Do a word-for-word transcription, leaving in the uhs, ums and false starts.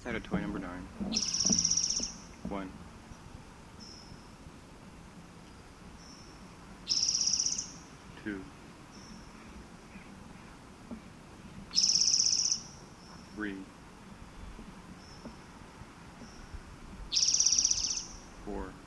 inside of toy number nine. One. Two. Three. Four.